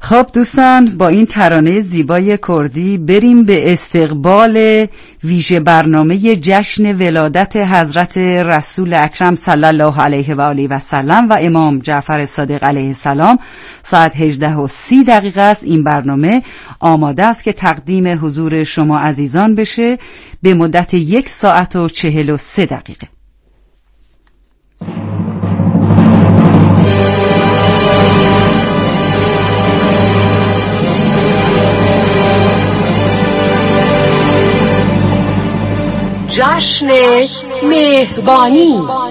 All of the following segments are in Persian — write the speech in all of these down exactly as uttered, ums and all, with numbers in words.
خب دوستان، با این ترانه زیبای کردی بریم به استقبال ویژه برنامه جشن ولادت حضرت رسول اکرم صلی الله علیه و آله و سلم و امام جعفر صادق علیه السلام. ساعت هجده و سی دقیقه است. این برنامه آماده است که تقدیم حضور شما عزیزان بشه به مدت یک ساعت و چهل و سه دقیقه. جشن مهربانی.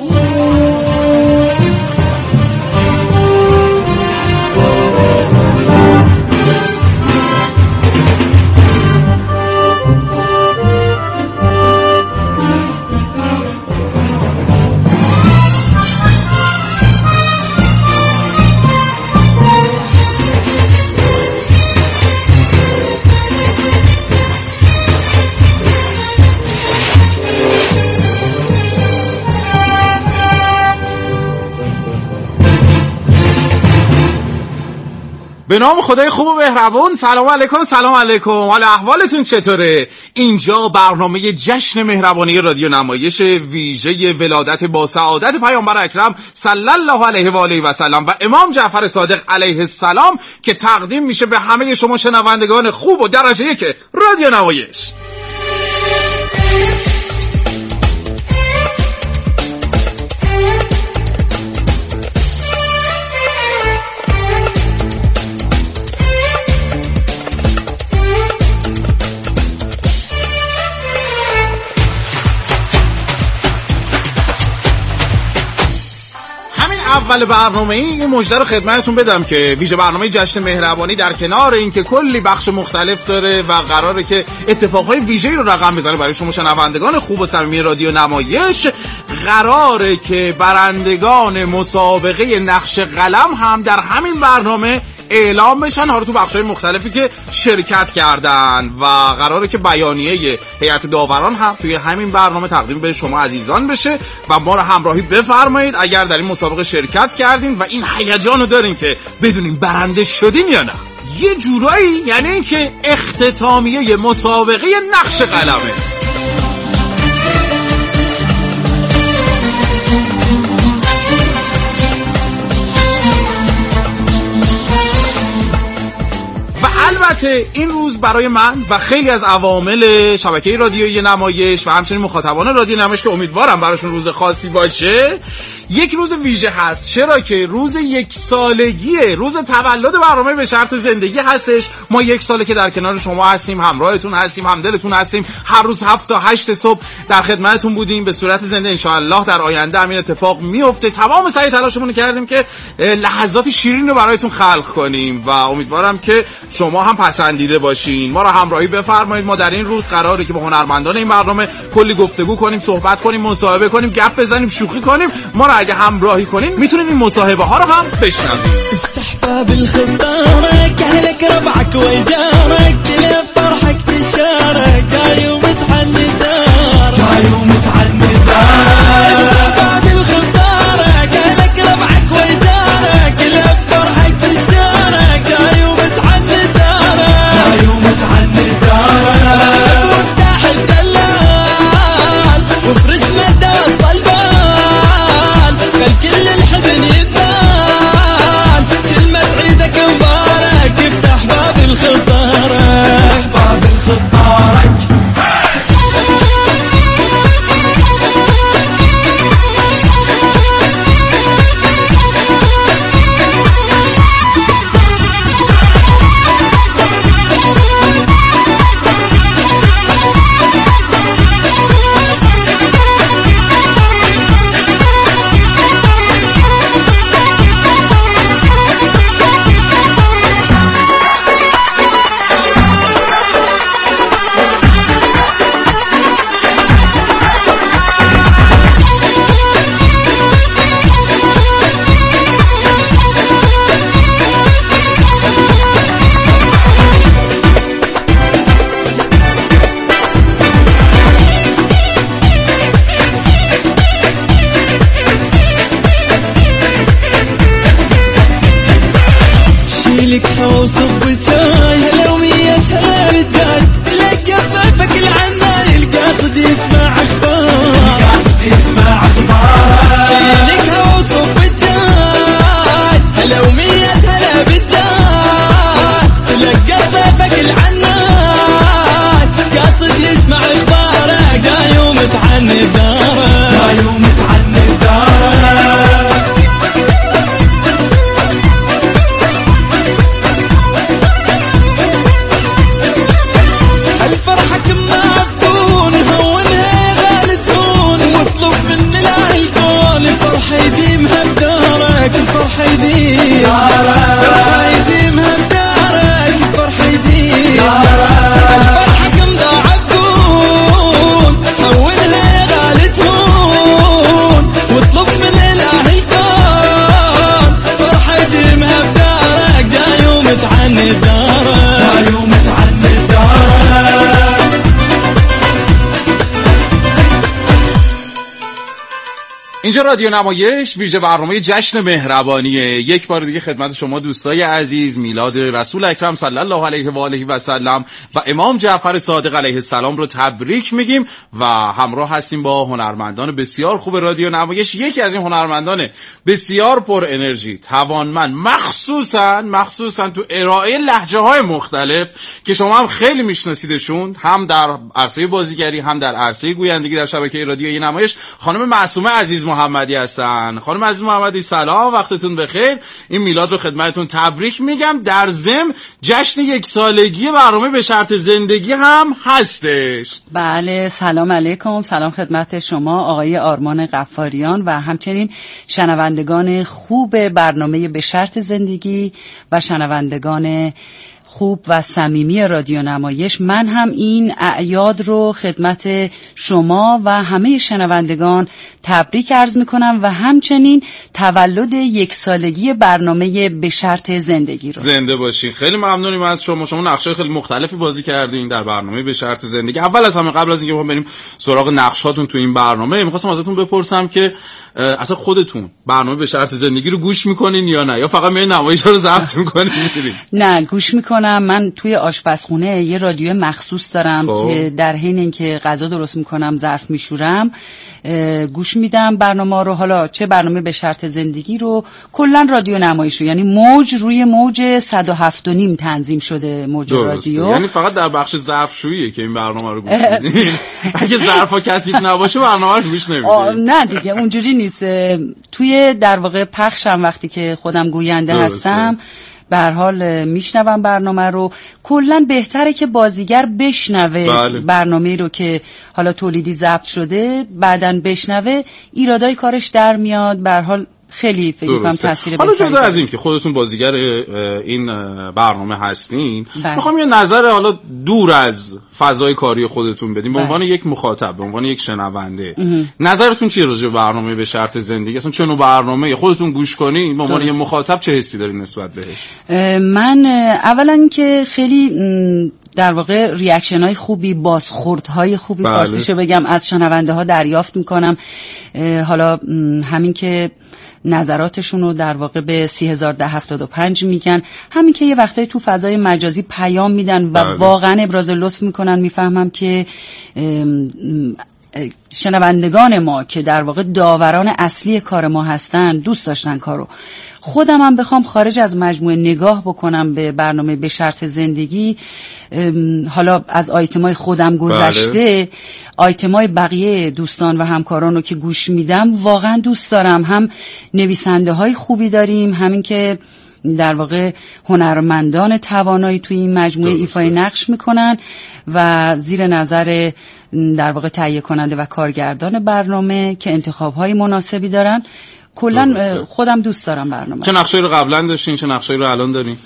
به نام خدای خوب و مهربون. سلام علیکم. سلام علیکم. حالا احوالتون چطوره؟ اینجا برنامه جشن مهربانی رادیو نمایش ویژه ولادت با سعادت پیامبر اکرم صلی الله علیه و آله و سلم و امام جعفر صادق علیه السلام که تقدیم میشه به همه شما شنوندگان خوب و درجه یک رادیو نمایش. اول برنامه این این مژده رو خدمتتون بدم که ویژه برنامه جشن مهربانی در کنار این که کلی بخش مختلف داره و قراره که اتفاقهای ویژه‌ای رو رقم بزنه برای شما شنوندگان خوب و صمیمی رادیو نمایش، قراره که برندگان مسابقه نقش قلم هم در همین برنامه اعلام بشن، حالا تو بخش‌های مختلفی که شرکت کردن و قراره که بیانیه هیئت داوران هم توی همین برنامه تقدیم به شما عزیزان بشه و ما رو همراهی بفرمایید اگر در این مسابقه شرکت کردین و این هیجان رو دارین که بدونین برنده شدین یا نه. یه جورایی یعنی این که اختتامیه مسابقه نقش قلمه. البته این روز برای من و خیلی از عوامل شبکه رادیویی نمایش و همچنین مخاطبان رادیو نمایش که امیدوارم براشون روز خاصی باشه، یک روز ویژه هست. چرا که روز یک سالگیه، روز تولد برنامه به شرط زندگی هستش. ما یک ساله که در کنار شما هستیم، همراهتون هستیم، همدلتون هستیم، هر روز هفت تا هشت صبح در خدمتتون بودیم به صورت زنده. ان شاء الله در آینده همین اتفاق میفته. تمام سعی تلاشمون کردیم که لحظات شیرین رو برایتون خلق کنیم و امیدوارم که شما هم پسندیده باشین. ما رو همراهی بفرمایید. ما در این روز قراره که با هنرمندان این برنامه کلی گفتگو کنیم، صحبت کنیم، مصاحبه کنیم، گپ بزنیم، شوخی کنیم. ما رو اگه همراهی کنین میتونید این مصاحبه ها رو هم بشنوید. افتح باب الخطارك اهلك ربعك وجارك كل فرحك تشارك جاي ومتحني دارك جاي ومتحني دارك باب الخطارك اهلك ربعك وجارك كل فرحك تشارك جاي ومتحني دارك جاي ومتحني دارك وافتح الدلال وافرش مدى الطلبان كل الحزن يزال كلمة عيدك مبارك افتح باب الخطاب كيفك العناي قاصد يسمع اخبارك دايوم تعني بدارك دايوم تعني بدارك الفرحة كما تكون هونها غالي تهون واطلب من الله الكون الفرحة يديمها بدارك الفرحة يديمها الفرحة يديمها بدارك الفرحة يديمها الفرحة كم ضاعت تكون هونها غالي تهون واطلب من الله الكون الفرحة يديمها بدارك دايوم تعني بدارك دايوم تعني بدارك. اینجا رادیو نمایش ویژه برنامه جشن مهربانیه. یک بار دیگه خدمت شما دوستای عزیز میلاد رسول اکرم صلی الله علیه و آله و سلم و امام جعفر صادق علیه السلام رو تبریک میگیم و همراه هستیم با هنرمندان بسیار خوب رادیو نمایش. یکی از این هنرمندان بسیار پر انرژی، توانمند، مخصوصا مخصوصا تو ارائه لهجه‌های مختلف که شما هم خیلی میشناسیدشون، هم در عرصه بازیگری هم در عرصه گویندگی در شبکه رادیویی نمایش. خانم معصومه عزیز محمدی هستن. خانم عزیز محمدی سلام، وقتتون بخیر. این میلاد رو خدمتتون تبریک میگم. در ضمن جشن یک سالگی برنامه به شرط زندگی هم هستش. بله، سلام علیکم. سلام خدمت شما آقای آرمان غفاریان و همچنین شنوندگان خوب برنامه به شرط زندگی و شنوندگان خوب و صمیمی رادیو نمایش. من هم این اعیاد رو خدمت شما و همه شنوندگان تبریک عرض میکنم و همچنین تولد یک سالگی برنامه به شرط زندگی رو. زنده باشین. خیلی ممنونیم از شما. شما نقشای خیلی مختلفی بازی کردین در برنامه به شرط زندگی. اول از همه قبل از اینکه ما بریم سراغ نقشاتون تو این برنامه، می‌خواستم ازتون بپرسم که اصلا خودتون برنامه به شرط زندگی رو گوش میکنین یا نه، یا فقط میای نمایش‌ها رو ضبط میکنین میرین؟ نه، گوش میکنم. من توی آشپزخونه یه رادیو مخصوص دارم خوب. که در حین اینکه غذا درست میکنم، ظرف میشورم، گوش میدم برنامه رو. حالا چه برنامه به شرط زندگی رو، کلا رادیو نمایش رو، یعنی موج روی موج صد و هفت و نیم تنظیم شده موج درسته. رادیو. یعنی فقط در بخش ظرفشوییه که این برنامه رو گوش میدین. اگه ظرفا کثیف نباشه برنامه رو گوش نمیدین. نه دیگه اونجوری نیست. توی در واقع پخشم وقتی که خودم گوینده درسته. هستم به هر حال میشنوم برنامه رو. کلا بهتره که بازیگر بشنوه بله. برنامه رو که حالا تولیدی ضبط شده بعدن بشنوه، ایرادای کارش در میاد. به هر حال خیلی فکر می‌کنم تاثیر حالا جدا از این که خودتون بازیگر این برنامه هستین، میخوام یه نظر حالا دور از فضای کاری خودتون بدین به عنوان یک مخاطب، به عنوان یک شنونده. نظرتون چیه راجع به برنامه به شرط زندگی؟ اصلا چه نوع برنامه خودتون گوش کنین به عنوان یک مخاطب چه حسی دارین نسبت بهش؟ من اولا که خیلی در واقع ریاکشن های خوبی، بازخورد های خوبی بله. فارسیشو بگم از شنونده ها دریافت میکنم. حالا همین که نظراتشون رو در واقع به سی هزار ده هفتاد و پنج میگن، همین که یه وقتایی تو فضای مجازی پیام میدن و بله. واقعا ابراز لطف میکنن. میفهمم که شنوندگان ما که در واقع داوران اصلی کار ما هستن دوست داشتن کارو. خودم هم بخوام خارج از مجموعه نگاه بکنم به برنامه به شرط زندگی، حالا از آیتمای خودم گذشته بله. آیتمای بقیه دوستان و همکاران رو که گوش میدم واقعا دوست دارم. هم نویسنده های خوبی داریم، همین که در واقع هنرمندان توانایی توی این مجموعه ایفای نقش میکنن و زیر نظر در واقع تهیه کننده و کارگردان برنامه که انتخاب‌های مناسبی دارن. کلا خودم دوست دارم برنامه. چه نقشایی رو قبلا داشتین، چه نقشایی رو الان دارین؟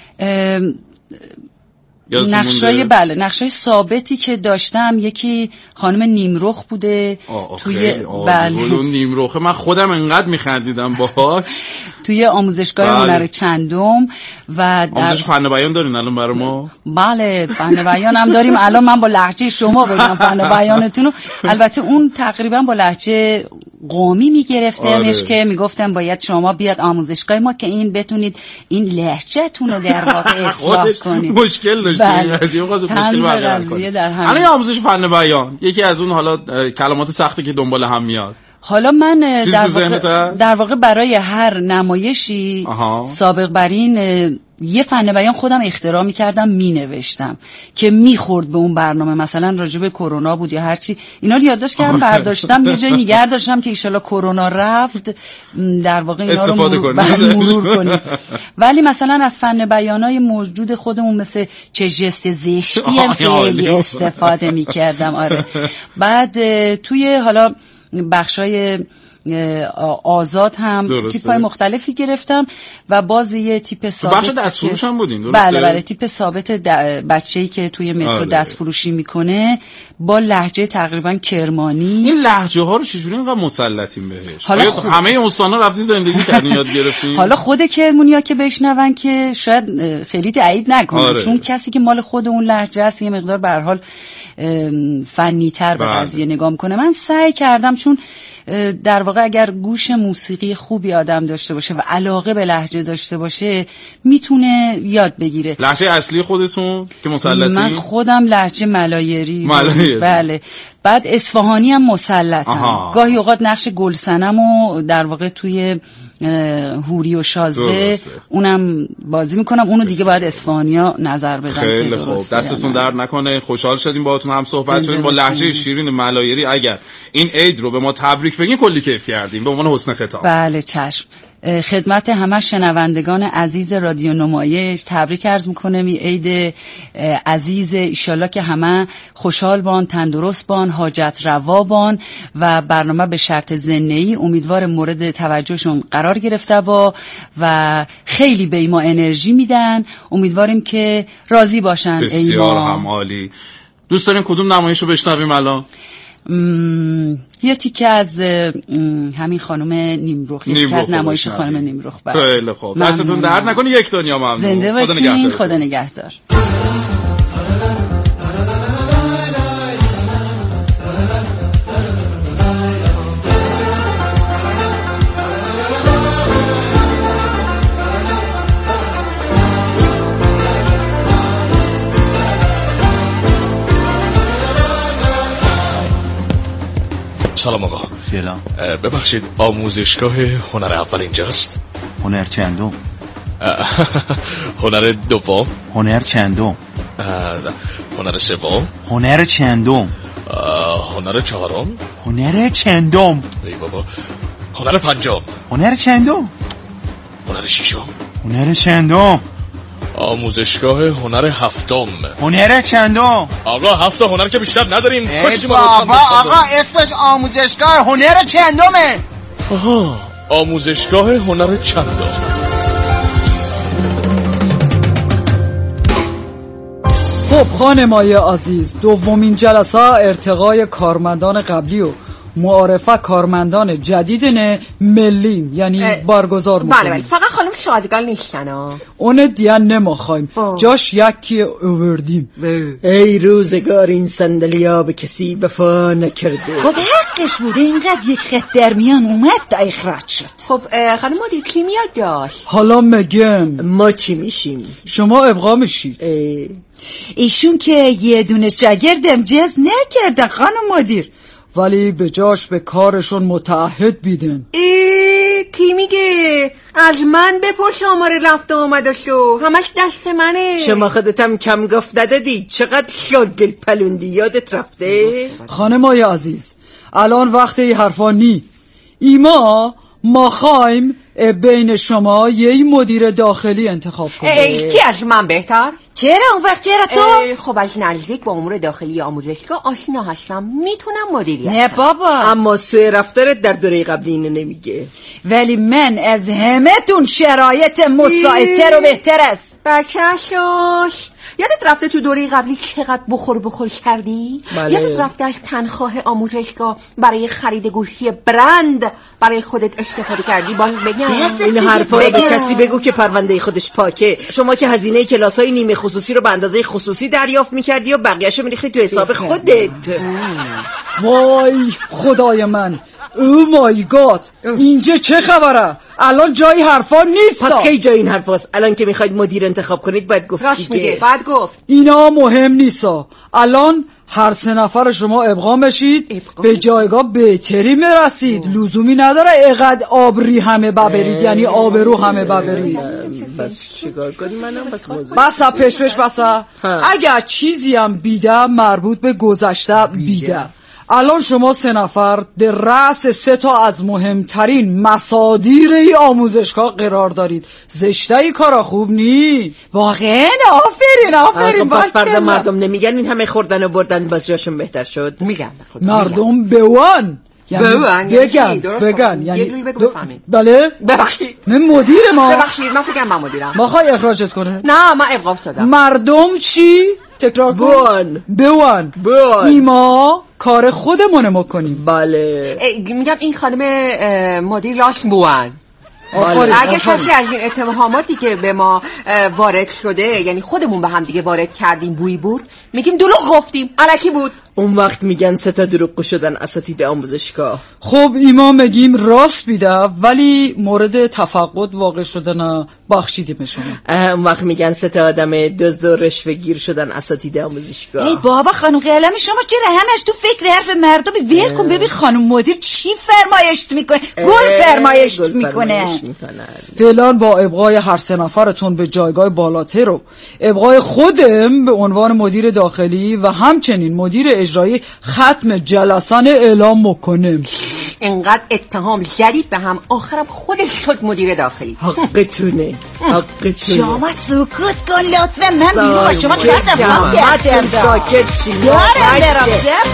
نقشای بله نقشای ثابتی که داشتم، یکی خانم نیمرخ بوده توی بله اون نیمرخه من خودم انقدر میخندیدم باهاش توی آموزشگاه بله. هنر چندم و در آموزش فن بیان دارین الان برای ما؟ بله فن بیان هم داریم. الان من با لهجه شما بگم فن بیانتون، البته اون تقریبا با لهجه قومی میگرفتمش آره. که میگفتم باید شما بیاد آموزشگاه ما که این بتونید این لهجه‌تون رو در واقع اصلاح کنید. مشکل داشته این قضیه، قضیه مشکل برقرار کنید. الان آموزش فن بیان یکی از اون حالا کلمات سختی که دنبال هم میاد. حالا من در واقع, در واقع برای هر نمایشی آها. سابق بر این یه فن بیان خودم اختراع می‌کردم، مینوشتم که میخورد به اون برنامه، مثلا راجع به کرونا بود یا هر چی، اینا رو یادداشت کردم برداشتم یه جای نگه داشتم که ان شاءالله کرونا رفت در واقع اینا رو مرور, مرور کنیم. ولی مثلا از فن بیانای موجود خودمون مثل چه ژست زشتی هم خیلی استفاده می‌کردم. آره. بعد توی حالا بخشای آزاد هم تیپ‌های مختلفی گرفتم و باز یه تیپ ثابت بخش دستفروش هم بودین درسته؟ بله بله تیپ ثابت بچه‌ای که توی مترو دستفروشی میکنه با لهجه تقریبا کرمانی. این لهجه ها رو چجوری اینقدر مسلطین بهش؟ حالا خود... همه استانا رفتی زندگی کردین یاد گرفتین؟ حالا خود کرمونیا که بشنون که شاید خیلی تایید نکنن. آره. چون کسی که مال خود اون لهجه است یه مقدار به هر حال فنی‌تر به قضیه نگاه میکنه. من سعی کردم چون در واقع اگر گوش موسیقی خوبی آدم داشته باشه و علاقه به لهجه داشته باشه میتونه یاد بگیره. لهجه اصلی خودتون که مسلطی؟ من خودم لهجه ملایری. ملایری. بله. بعد اصفهانی هم مسلطم. گاهی اوقات نقش گلسنمو در واقع توی هوری و شازده درسته. اونم بازی میکنم. اونو دیگه باید اصفهانیا نظر بدن. خیلی خوب. دستتون درد نکنه. خوشحال شدیم باهاتون هم صحبت شدیم. با لهجه شیرین ملایری اگر این عید رو به ما تبریک بگین کلی کیف کردیم به عنوان حسن ختام. بله چشم. خدمت همه شنوندگان عزیز رادیو نمایش تبریک عرض میکنم. این عید عزیز ایشالله که همه خوشحال بان، تندرست بان، حاجت روا بان و برنامه به شرط زنده‌ای امیدوار مورد توجهشون قرار گرفته با و خیلی به ما انرژی میدن. امیدواریم که راضی باشن. بسیار هم عالی. دوست دارین کدوم نمایش رو بشنویم الان؟ م... یه تیکه از همین خانم نیمرخ، یه تیکه از نمایش خانم نیمرخ. خیلی خوب. دستتون درد نکنه. یک دنیا ممنون. زنده باشین. خدا نگهدار. سلام آقا. سلام. ببخشید آموزشگاه هنر اول اینجاست؟ هنر چندم؟ هنر دوم؟ هنر چندم؟ هنر سوم؟ هنر چندم؟ هنر چهارم؟ هنر چندم؟ ای بابا. هنر پنجم؟ هنر چندم؟ هنر ششم؟ هنر چندم؟ آموزشگاه هنر هفتم. هنر چندم؟ آقا هفت هنر که بیشتر نداریم. ای بابا آقا اسمش آموزشگاه هنر چندمه. آها آموزشگاه هنر چندم. خب خانمای عزیز، دومین جلسه ارتقای کارمندان قبلی و معارفه کارمندان جدید نه ملیم یعنی برگزار میکنیم. بله بله فقط خانم شادگال نیستن ها. اون دیگه نمیخوایم. جاش یکی اووردیم. ای روزگار این صندلیا به کسی وفا نکرده. خب حقش بوده اینقدر یک خط در میان اومد تا اخراج شد. خب خانم مدیر کی میاد داشت؟ حالا مگم ما چی میشیم؟ شما ابقا میشید. ایشون که یه دونه شاگرد امتیاز نکردن خانم مدیر، ولی به جاش به کارشون متعهد بیدن. ای کی میگه؟ از من بپرس آمار رفت و آمدشو، همش دست منه. شما خودتم کم گفت ندادی. چقدر شاگل پلوندی یادت رفته؟ خانمای عزیز الان وقت ای حرفا نی. ایما ما خوایم بین شما یه مدیر داخلی انتخاب کنیم. کی از من بهتر؟ چرا اون وقت چرا تو؟ خب از نزدیک با امور داخلی آموزشگاه آشنا هستم، میتونم مدیریت. نه بابا. اما سوء رفتارت در دوره قبلی اینو نمیگه. ولی من از همه تون شرایط مساعدتر و بهتر است. بچه‌شوش یادت رفته تو دوره قبلی چقدر بخور بخور کردی؟ بله. یادت رفته از تنخواه آموزشگاه برای خرید گوشی برند برای خودت استفاده کردی؟ باز بگم این حرفا رو به کسی بگو که پرونده خودش پاکه. شما که هزینه کلاس‌های نیمه خصوصی رو به اندازه خصوصی دریافت می‌کردی و بقیه‌شو می‌ریختی تو حساب خودت. وای خدای من، او مای گاد، اینجا چه خبره؟ الان جای حرفا نیست. پس کی جای این حرفاست؟ الان که میخواید مدیر انتخاب کنید باید گفت راست میگه. بعد گفت اینا مهم نیستا. الان هر سه نفر شما ابقام بشید، ابقام به جایگاه بهتری میرسید. لزومی نداره اقد آبری همه ببرید، یعنی آبرو همه ببرید. بس چیکار کنیم منم بس موضوع بسا پش پش بسا. اگر چیزی هم بیدم مربوط به گذشته بیدم. الان شما سه نفر در رأس سه تا از مهمترین مصادیر ای آموزشگاه قرار دارید. زشته ای کارا خوب نی؟ واقعا آفرین آفرین. پس فردا مردم نمیگن این همه خوردن و بردن باز جاشون بهتر شد؟ میگم مردم بوان یعنی بوان بگن بگن یعنی دو... دو... بله ببخشید من مدیر ما ببخشید من فکرم من مدیرم. ما خواهی اخراجت کنه؟ نه من ابقاف دادم. مردم چی؟ تکرار کن. بوان بوان بوان ایما کار خودمونه ما کنیم. بله میگم این خانم مدیر لاش بوان. اگه کسی از این اتهاماتی که به ما وارد شده یعنی خودمون به هم دیگه وارد کردیم بوی برد میگیم دروغ گفتیم الکی بود. اون وقت میگن سه تا دروغگو شدن اساتید آموزشگاه. خب ایما میگیم راست بیده ولی مورد تفقد واقع شدن بخشیدیم شما. اون وقت میگن سه تا آدم دزد و رشوه گیر شدن اساتید آموزشگاه. ای بابا خانم قلم شما چرا همش تو فکر حرف مردم ول کن ببین خانم مدیر چی فرمایش میکنه. گل فرمایش میکنه. فعلا با ابقای هر سه نفرتون به جایگاه بالاتر و ابقای خودم به عنوان مدیر داخلی و همچنین مدیر اجرایی ختم جلسان اعلام میکنم. اینقدر اتهام زدید به هم آخرم خودش شد مدیر داخلی. حقتونه حقتونه. شما سکوت کن لطفا من بیرون با شما کردم هم ساکت چی دارم برم.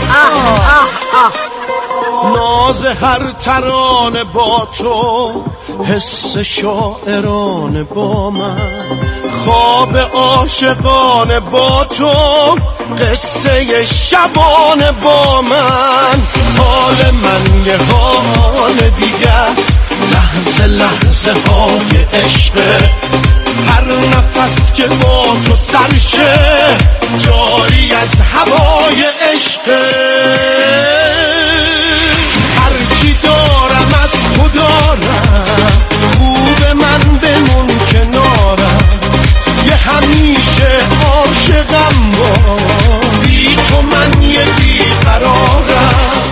ناز هر ترانه با تو حس شاعرانه با من خواب عاشقانه با تو قصه شبانه با من حال من یه حال دیگه است لحظه لحظه های عشق هر نفس که با تو سرشه جاری از هوای عشق هرچی دارم از خدارم خوب من بمون کنارم یه همیشه عاشقم با بی تو من یه بیقرارم.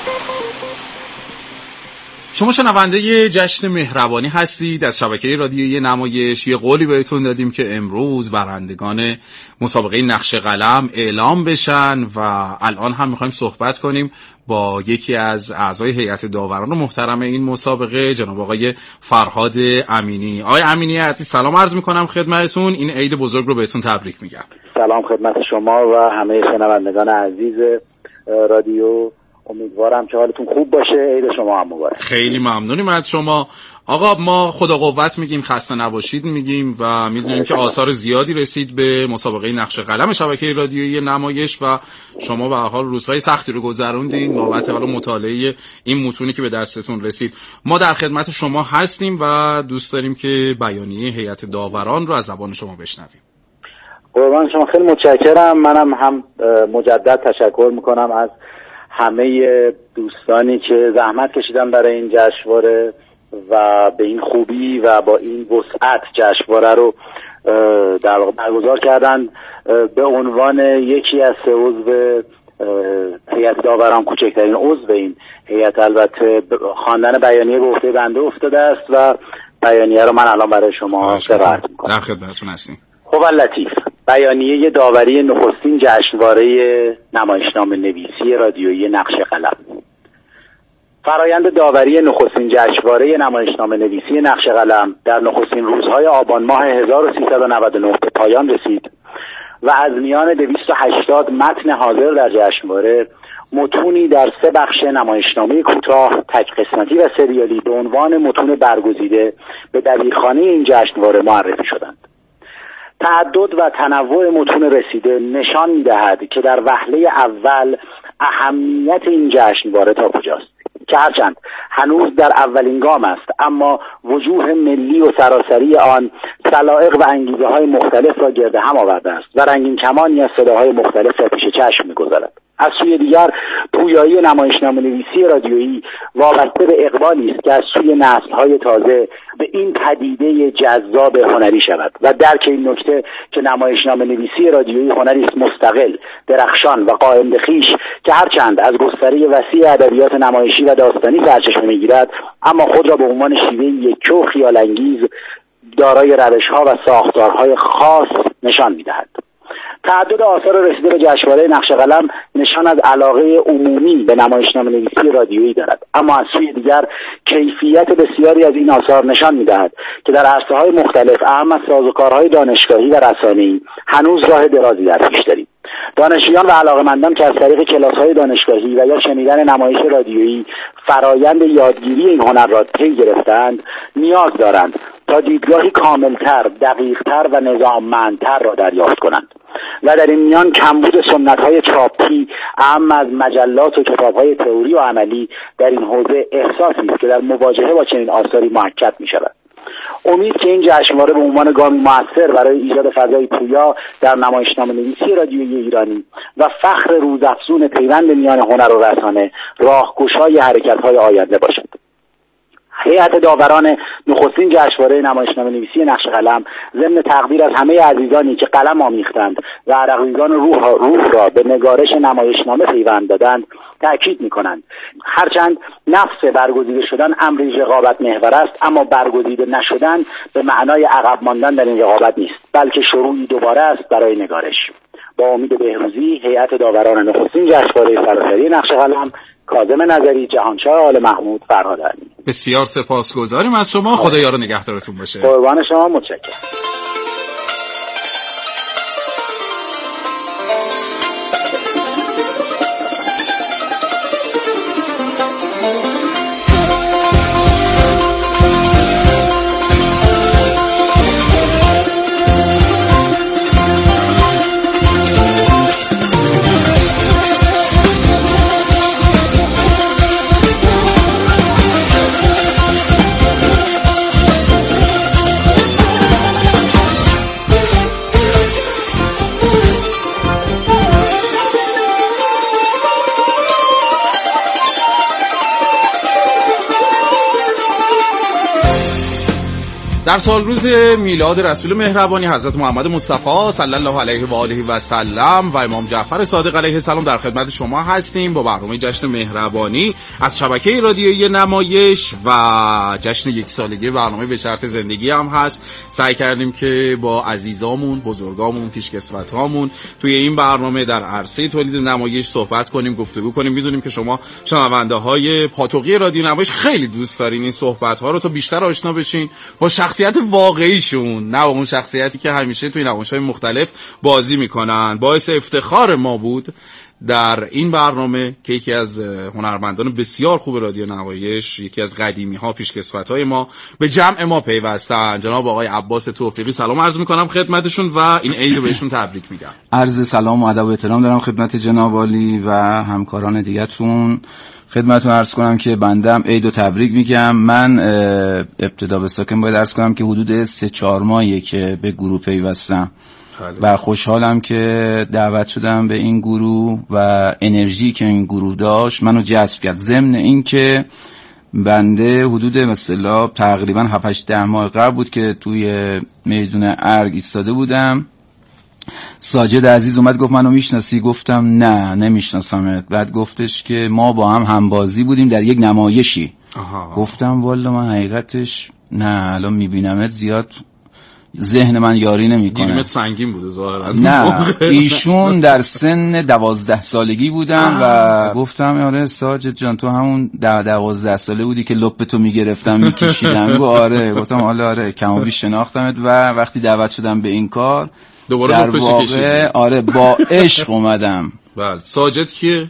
شما شنونده جشن مهربانی هستید از شبکه رادیویی نمایش. یه قولی بهتون دادیم که امروز برندگان مسابقه نقش قلم اعلام بشن و الان هم میخوایم صحبت کنیم با یکی از اعضای هیئت داوران محترم این مسابقه جناب آقای فرهاد امینی. آقای امینی عزیز سلام عرض میکنم خدمتتون. این عید بزرگ رو بهتون تبریک میگم. سلام خدمت شما و همه شنوندگان عزیز رادیو. امیدوارم که حالتون خوب باشه. عید شما هم مبارک. خیلی ممنونیم از شما آقا. ما خدا قوت میگیم، خسته نباشید میگیم و میدونیم که آثار زیادی رسید به مسابقه نقش قلم شبکه رادیویی نمایش و شما به هر حال روزهای سختی رو گذروندین بابت حالا مطالعه این متونی که به دستتون رسید. ما در خدمت شما هستیم و دوست داریم که بیانیه هیئت داوران رو از زبان شما بشنویم. قربان شما، خیلی متشکرم. منم هم مجدد تشکر میکنم از همه دوستانی که زحمت کشیدن برای این جشنواره و به این خوبی و با این وسعت جشنواره رو در واقع برگزار کردن. به عنوان یکی از سه عضو هیئت داوران، کوچکترین عضو این هیئت، البته خواندن بیانیه به عهده بنده افتاده است و بیانیه رو من الان برای شما قرائت می‌کنم. در خدمتتون هستیم. خب اللطیف. بیانیه داوری نخستین جشنواره نمایشنامه نویسی رادیویی نقش قلم. فرایند داوری نخستین جشنواره نمایشنامه نویسی نقش قلم در نخستین روزهای آبان ماه هزار و سیصد و نود و نه به پایان رسید و از میان دویست و هشتاد متن حاضر در جشنواره متونی در سه بخش نمایشنامه کوتاه، تک قسمتی و سریالی به عنوان متون برگزیده به دبیرخانه این جشنواره معرفی شدند. تعدد و تنوع متون رسیده نشان می‌دهد که در وهله اول اهمیت این جشنواره تا کجاست که هرچند هنوز در اولین گام است، اما وجوه ملی و سراسری آن سلایق و انگیزه های مختلف را گرد هم آورده است و رنگین کمانی از صداهای مختلف را پیش چشم می‌گذارد. از سوی دیگر پویایی نمایشنامه نویسی رادیویی وابسته به اقبالی است که از سوی نسل‌های تازه به این پدیده جذاب هنری شود و درک این نکته که نمایشنامه نویسی رادیویی هنری است مستقل، درخشان و قائم به خویش که هرچند از گستره وسیع ادبیات نمایشی و داستانی سرچشمه می‌گیرد، اما خود را به عنوان شیوه یکو خیال‌انگیز دارای روش‌ها و ساختارهای خاص نشان می‌دهد. تعدد آثار رسیده به جشنواره نقش قلم نشان از علاقه عمومی به نمایشنامه نویسی رادیویی دارد، اما از سوی دیگر کیفیت بسیاری از این آثار نشان می‌دهد که در عرصه‌های مختلف، اهم از سازوکارهای دانشگاهی و رسانه‌ای، هنوز راه درازی در پیش داریم. دانشجویان و علاقه‌مندان که از طریق کلاس‌های دانشگاهی و یا شنیدن نمایش رادیویی فرایند یادگیری این هنر را طی گرفتند، نیاز دارند تا دیدگاهی کاملتر، دقیقتر و نظاممندتر را دریافت کنند و در این میان کمبود سنت‌های چاپی اهم از مجلات و کتاب‌های تئوری و عملی در این حوزه احساسی است که در مواجهه با چنین آثاری مؤکد می‌شود. امید که این جشنواره به عنوان گامی موثر برای ایجاد فضای پویا در نمایشنامه نویسی رادیویی ایرانی و فخر روزافزون پیوند میان هنر و رسانه راهگشای حرکت‌های آینده باشد. هیئت داوران نخستین جشنواره نمایشنامه نویسی نقش قلم ضمن تقدیر از همه عزیزانی که قلم آمیختند و عرقریزان روح, روح را به نگارش نمایشنامه پیوند دادند تأکید می‌کنند. هرچند نفس برگزیده شدن امری رقابت محور است، اما برگزیده نشدن به معنای عقب ماندن در این رقابت نیست، بلکه شروعی دوباره است برای نگارش. با امید بهروزی، هیئت داوران نخستین جشنواره سراسری نقش قلم، کاظم نظری، جهانشاه آل محمود، فرهاد امینی. بسیار سپاسگزاریم از شما. خدا یار و نگهدارتون باشه. قربان شما، متشکرم. در سال روز میلاد رسول مهربانی حضرت محمد مصطفی صلی الله علیه و آله و سلم و امام جعفر صادق علیه السلام در خدمت شما هستیم با برنامه جشن مهربانی از شبکه رادیویی نمایش و جشن یک سالگی برنامه به شرط زندگی هم هست. سعی کردیم که با عزیزامون، بزرگامون، پیشکسوتامون توی این برنامه در عرصه تولید نمایش صحبت کنیم، گفتگو کنیم. میدونیم که شما شنونده های پاتوقی رادیو نمایش خیلی دوست دارین این صحبت ها رو تا بیشتر آشنا بشین با شخصیت واقعیشون، نه اون شخصیتی که همیشه توی نمایش‌های مختلف بازی میکنن. باعث افتخار ما بود در این برنامه که یکی از هنرمندان بسیار خوب رادیو نمایش، یکی از قدیمی‌ها، پیشکسوت‌های ما به جمع ما پیوستن، جناب آقای عباس توفیقی. سلام عرض میکنم خدمتشون و این عید رو بهشون تبریک میگم. عرض سلام و ادب و احترام دارم خدمت جناب عالی و همکاران دیگه‌تون. خدمتتون عرض کنم که بندم عید و تبریک میگم. من ابتدا به ساکن باید عرض کنم که حدود سه چهار ماهیه که به گروه پیوستم و خوشحالم که دعوت شدم به این گروه و انرژی که این گروه داشت منو جذب کرد. ضمن این که بنده حدود مثلا تقریبا هفت هشت ده ماه قبل بود که توی میدون ارگ ایستاده بودم. ساجد عزیز اومد گفت منو میشناسی؟ گفتم نه نمیشناسمت. بعد گفتش که ما با هم همبازی بودیم در یک نمایشی. آها. گفتم والا من حقیقتش نه، الان میبینمت زیاد ذهن من یاری نمیکنه. گیرمت سنگین بوده ظاهرا. نه ایشون در سن دوازده سالگی بودن و گفتم آره ساجد جان تو همون دوازده ساله بودی که لپ تو میگرفتم میکشیدم؟ گفت آره. گفتم آره آره کم و بیش شناختمت و وقتی دعوت شدم به این کار دوباره در واقع آره با عشق اومدم. بله. ساجد کیه؟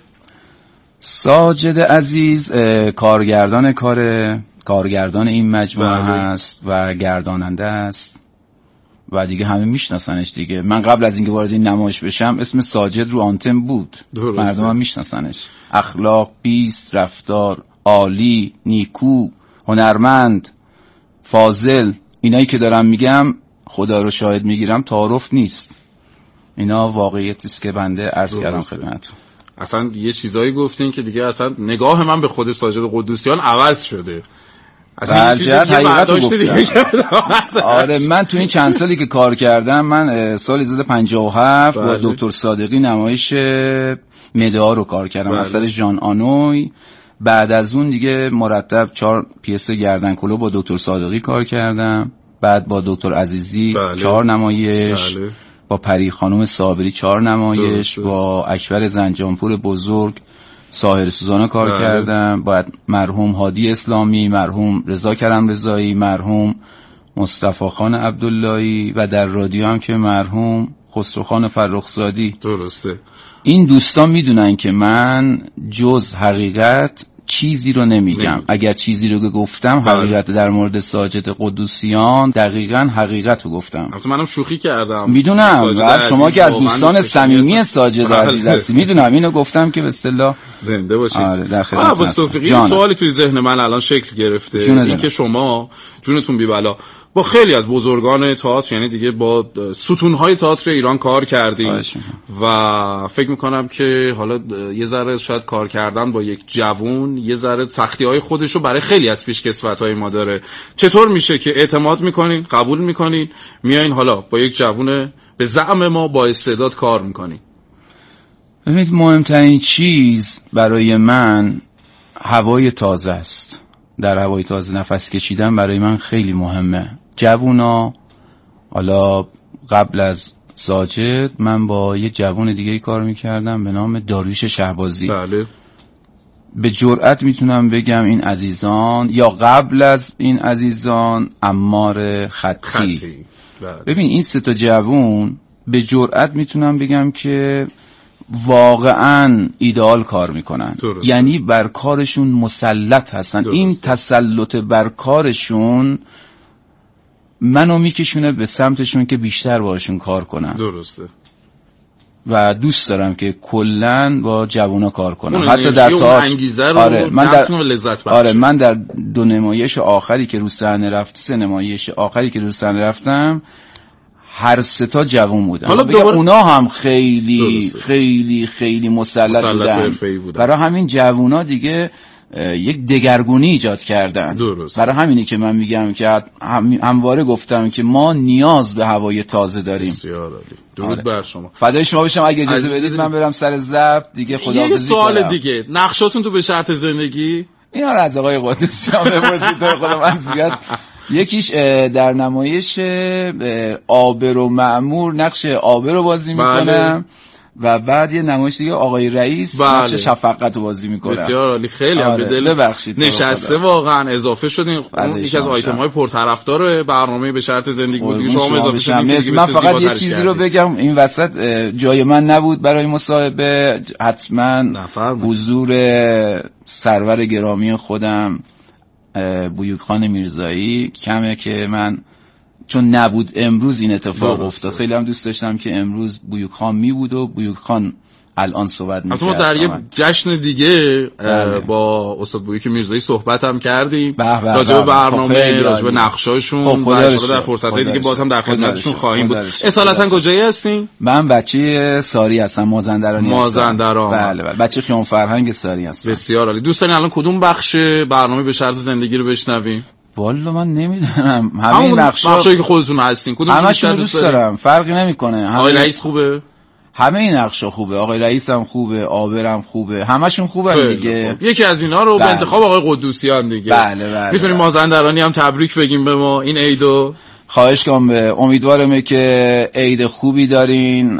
ساجد عزیز کارگردان کار کارگردان این مجموعه هست و گرداننده است و دیگه همه میشناسنش دیگه. من قبل از اینکه وارد این نمایش بشم اسم ساجد رو آنتن بود، مردم هم میشناسنش. اخلاق بیست، رفتار عالی، نیکو، هنرمند، فاضل، اینایی که دارم میگم خدا رو شاهد میگیرم تعارف نیست، اینا واقعیتی است که بنده عرض کردم خدمتتون. اصلا یه چیزایی گفتین که دیگه اصلا نگاه من به خود ساجد قدوسیان عوض شده. اصلا جهت حقیقت رو گفتم. آره من تو این چند سالی که کار کردم، من سال هزار و سیصد و پنجاه و هفت با دکتر صادقی نمایش مدعا رو کار کردم، اثر ژان آنوی. بعد از اون دیگه مرتب چهار پیس گردن کلو با دکتر صادقی کار کردم. بعد با دکتر عزیزی بله. چهار نمایش، بله. با پری خانم صابری چهار نمایش، درسته. با اکبر زنجانپور بزرگ، ساحر سوزانا کار بله. کردم، باید مرحوم هادی اسلامی، مرحوم رضا کرم رضایی، مرحوم مصطفی خان عبداللهی و در رادیو هم که مرحوم خسروخان فرخزادی. درسته. این دوستان میدونن که من جز حقیقت چیزی رو نمیگم. نمی. اگر چیزی رو گفتم بله. حقیقت در مورد ساجد قدوسیان دقیقاً حقیقت رو گفتم. البته منم شوخی کردم. میدونم و شما که از دوستان صمیمی ساجد عزیز هستی میدونم اینو گفتم که به اصطلاح زنده باشید. آره در خدمت هستم. این سوالی توی ذهن من الان شکل گرفته، این که شما جونتون بی بلا با خیلی از بزرگان تئاتر، یعنی دیگه با ستون‌های تئاتر ایران کار کردیم و فکر میکنم که حالا یه ذره شاید کار کردن با یک جوون یه ذره سختی‌های خودشو برای خیلی از پیشکسوت‌های ما داره. چطور میشه که اعتماد میکنین، قبول میکنین، میایین حالا با یک جوون به زعم ما با استعداد کار میکنین؟ ببینید مهمترین چیز برای من هوای تازه است. در هوای تازه نفس کشیدن برای من خیلی مهمه. جوونا، حالا قبل از ساجد من با یه جوون دیگه کار میکردم به نام داریوش شهبازی. بله. به جرئت میتونم بگم این عزیزان یا قبل از این عزیزان عمار خطی, خطی. بله. ببین این سه تا جوون به جرئت میتونم بگم که واقعا ایدئال کار میکنن. درست. یعنی بر کارشون مسلط هستن. درست. این تسلط بر کارشون منو میکشونه به سمتشون که بیشتر باشون کار کنم. درسته. و دوست دارم که کلن با جوونا کار کنم. حتی در تئاتر. آره من در لذت آره من در دو نمایش آخری که رو صحنه رفت سه نمایش آخری که رو صحنه رفتم هر سه تا جوون بودن. حالا دوباره اونا هم خیلی درسته. خیلی خیلی مسلط بودن. بودن. برای همین جوونا دیگه یک دگرگونی ایجاد کردن. درست. برای همینی که من میگم که هم همواره گفتم که ما نیاز به هوای تازه داریم. بسیار عالی. درود بر شما. فدای شما بشم. اگه اجازه بدید من برم سر ضبط دیگه. خداحافظی. یه سوال دیگه، نقشاتون تو به شرط زندگی اینا رو از آقای قدوسیان بپرسید. تو خودم من زیاد یکیش در نمایش آبر و مأمور نقش آبر رو بازی میکنم. بله. و بعد یه نمایش دیگه آقای رئیس بله. نقش شفقت رو بازی میکنه. بسیار عالی. خیلی هم به دل نشسته واقعا. اضافه شدین. اون یکی از آیتم های پرطرفدار برنامه به شرط زندگی بود دیگه. شما اضافه شدین. من فقط یه چیزی رو بگم این وسط جای من نبود برای مصاحبه. حتما حضور سرور گرامی خودم بویوک خان میرزایی کمه که من چون نبود امروز این اتفاق افتاد. خیلی هم دوست داشتم که امروز بویوک خان می بود و بویوک خان الان صحبت می‌کرد. ما در یه جشن دیگه با استاد بویوک میرزایی صحبت هم کردیم راجع به برنامه، راجع به نقشاشون و ان شاءالله در فرصت‌های دیگه باز هم در خدمتشون خواهیم بود. اصالتا کجایی هستین؟ من بچه ساری هستم، مازندرانی هستم. مازندران. بله بله بچه خیام فرهنگ ساری هستم. بسیار عالی. دوستان الان کدوم بخش برنامه به شرط زندگی رو بشنویم؟ والا من نمیدونم. همین نقشا بخشایی که خودتون هستین کدومش بیشتر دوست دارم؟ فرقی نمیکنه. آقای رئیس خوبه؟ همه این نقشا خوبه. آقای رئیس هم خوبه، آبرم خوبه، همشون خوبن دیگه. خوب. یکی از اینا رو بله. به انتخاب آقای قدوسیان دیگه. بله بله. میتونیم مازندرانی هم تبریک بگیم به ما این عیدو. خواهش کنم. به امیدوارم که عید خوبی دارین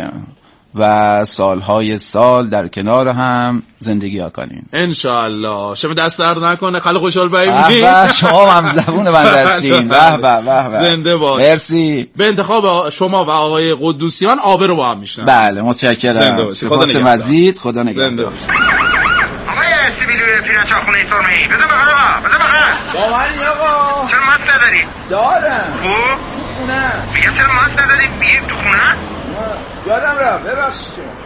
و سالهای سال در کنار هم زندگی ها کنین ان شاء الله. شما دست درد نکنه. خیلی خوشحال باییم. شما هم زبون بنده هستین. به به به. زنده باد. مرسی. به انتخاب شما و آقای قدوسیان آبه رو با هم میشنم. بله متشکرم. سپاس مزید. خدا نگهدار. آقای سیبیلوی پیرانچاخونه سرمه‌ای بده بخیر آقا. بده بخیر. باوری آقا. چرا ماسک نداری؟ دارم. خوب؟ خونه. میگم چرا ماسک نداری؟ بیای تو خونه؟ یادم رفت. ببخشید شما.